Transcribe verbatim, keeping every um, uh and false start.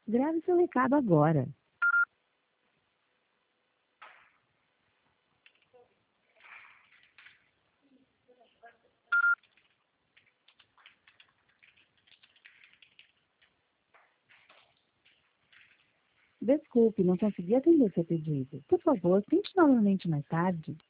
Grave seu recado agora. Desculpe, não consegui atender seu pedido. Por favor, tente novamente mais tarde.